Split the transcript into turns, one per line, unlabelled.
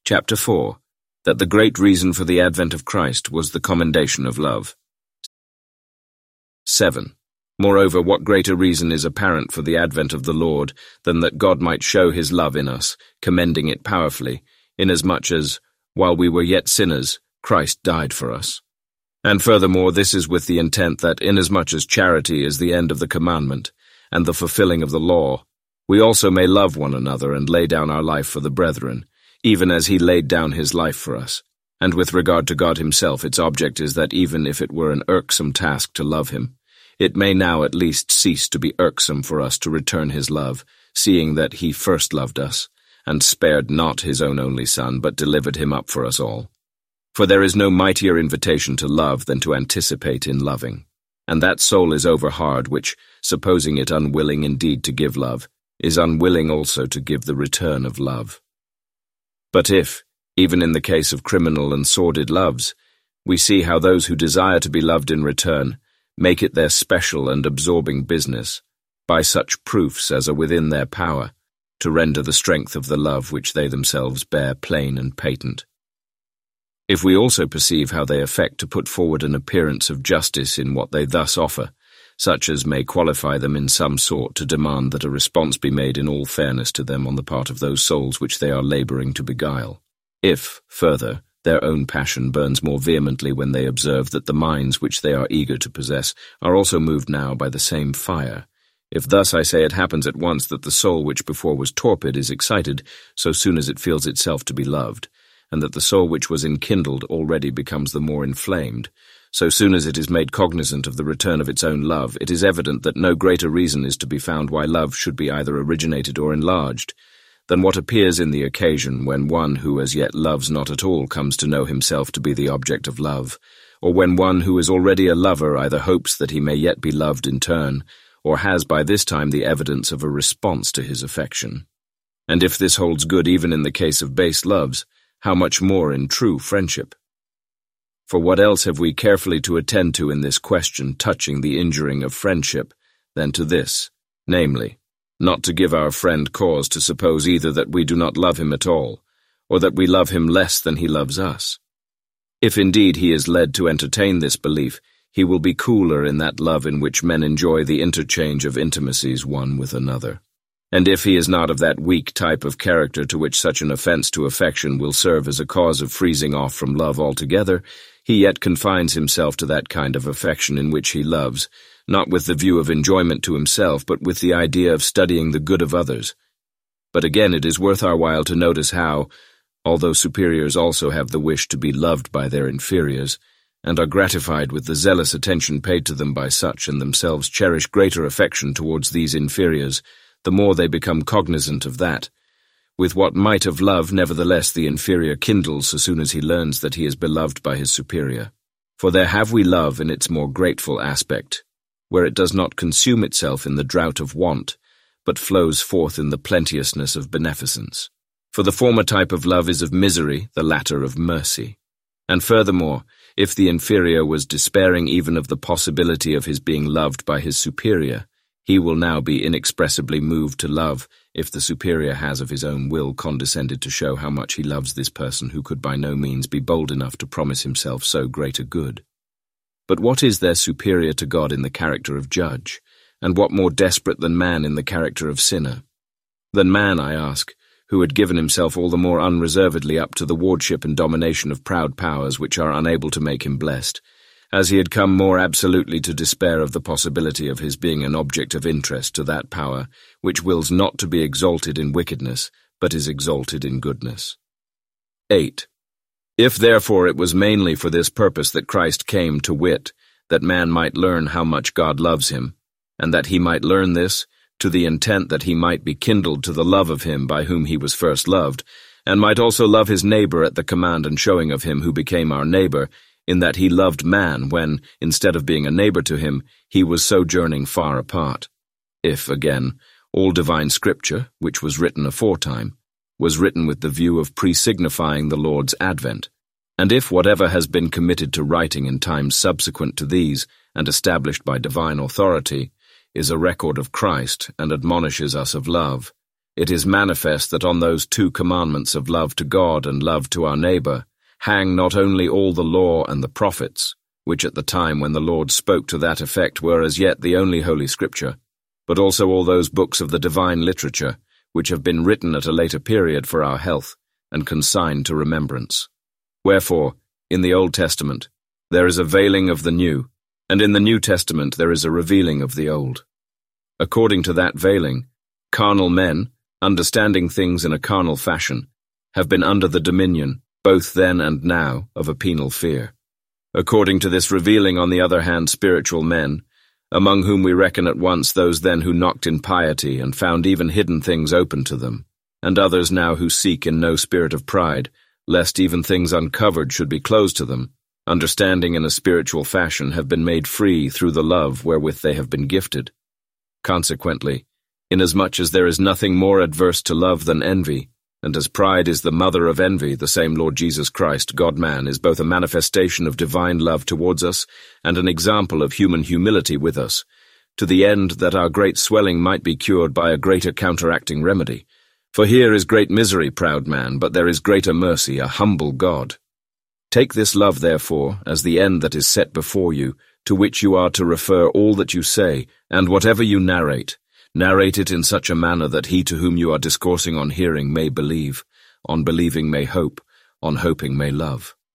Chapter 4. That the great reason for the advent of Christ was the commendation of love. 7. Moreover, what greater reason is apparent for the advent of the Lord than that God might show his love in us, commending it powerfully, inasmuch as, while we were yet sinners, Christ died for us. And furthermore, this is with the intent that, inasmuch as charity is the end of the commandment, and the fulfilling of the law, we also may love one another and lay down our life for the brethren, even as he laid down his life for us. And with regard to God himself, its object is that even if it were an irksome task to love him, it may now at least cease to be irksome for us to return his love, seeing that he first loved us, and spared not his own only Son, but delivered him up for us all. For there is no mightier invitation to love than to anticipate in loving. And that soul is overhard which, supposing it unwilling indeed to give love, is unwilling also to give the return of love. But if, even in the case of criminal and sordid loves, we see how those who desire to be loved in return make it their special and absorbing business, by such proofs as are within their power, to render the strength of the love which they themselves bear plain and patent. If we also perceive how they affect to put forward an appearance of justice in what they thus offer, such as may qualify them in some sort to demand that a response be made in all fairness to them on the part of those souls which they are labouring to beguile. If, further, their own passion burns more vehemently when they observe that the minds which they are eager to possess are also moved now by the same fire. If thus, I say, it happens at once that the soul which before was torpid is excited so soon as it feels itself to be loved, and that the soul which was enkindled already becomes the more inflamed, so soon as it is made cognizant of the return of its own love, it is evident that no greater reason is to be found why love should be either originated or enlarged, than what appears in the occasion when one who as yet loves not at all comes to know himself to be the object of love, or when one who is already a lover either hopes that he may yet be loved in turn, or has by this time the evidence of a response to his affection. And if this holds good even in the case of base loves, how much more in true friendship? For what else have we carefully to attend to in this question touching the injuring of friendship than to this, namely, not to give our friend cause to suppose either that we do not love him at all, or that we love him less than he loves us. If indeed he is led to entertain this belief, he will be cooler in that love in which men enjoy the interchange of intimacies one with another. And if he is not of that weak type of character to which such an offence to affection will serve as a cause of freezing off from love altogether, he yet confines himself to that kind of affection in which he loves, not with the view of enjoyment to himself, but with the idea of studying the good of others. But again, it is worth our while to notice how, although superiors also have the wish to be loved by their inferiors, and are gratified with the zealous attention paid to them by such, and themselves cherish greater affection towards these inferiors, the more they become cognizant of that, with what might of love nevertheless the inferior kindles so soon as he learns that he is beloved by his superior. For there have we love in its more grateful aspect, where it does not consume itself in the drought of want, but flows forth in the plenteousness of beneficence. For the former type of love is of misery, the latter of mercy. And furthermore, if the inferior was despairing even of the possibility of his being loved by his superior, he will now be inexpressibly moved to love if the superior has of his own will condescended to show how much he loves this person who could by no means be bold enough to promise himself so great a good. But what is there superior to God in the character of judge, and what more desperate than man in the character of sinner? Than man, I ask, who had given himself all the more unreservedly up to the wardship and domination of proud powers which are unable to make him blessed, as he had come more absolutely to despair of the possibility of his being an object of interest to that power which wills not to be exalted in wickedness, but is exalted in goodness. 8. If therefore it was mainly for this purpose that Christ came, to wit, that man might learn how much God loves him, and that he might learn this, to the intent that he might be kindled to the love of him by whom he was first loved, and might also love his neighbour at the command and showing of him who became our neighbour, in that he loved man when, instead of being a neighbour to him, he was sojourning far apart. If, again, all divine scripture, which was written aforetime, was written with the view of pre-signifying the Lord's advent, and if whatever has been committed to writing in times subsequent to these, and established by divine authority, is a record of Christ and admonishes us of love, it is manifest that on those two commandments of love to God and love to our neighbor hang not only all the law and the prophets, which at the time when the Lord spoke to that effect were as yet the only Holy Scripture, but also all those books of the divine literature, which have been written at a later period for our health, and consigned to remembrance. Wherefore, in the Old Testament, there is a veiling of the new, and in the New Testament there is a revealing of the old. According to that veiling, carnal men, understanding things in a carnal fashion, have been under the dominion, both then and now, of a penal fear. According to this revealing, on the other hand, spiritual men, among whom we reckon at once those then who knocked in piety and found even hidden things open to them, and others now who seek in no spirit of pride, lest even things uncovered should be closed to them, understanding in a spiritual fashion, have been made free through the love wherewith they have been gifted. Consequently, inasmuch as there is nothing more adverse to love than envy, and as pride is the mother of envy, the same Lord Jesus Christ, God-man, is both a manifestation of divine love towards us and an example of human humility with us, to the end that our great swelling might be cured by a greater counteracting remedy. For here is great misery, proud man, but there is greater mercy, a humble God. Take this love, therefore, as the end that is set before you, to which you are to refer all that you say, and whatever you narrate it in such a manner that he to whom you are discoursing on hearing may believe, on believing may hope, on hoping may love.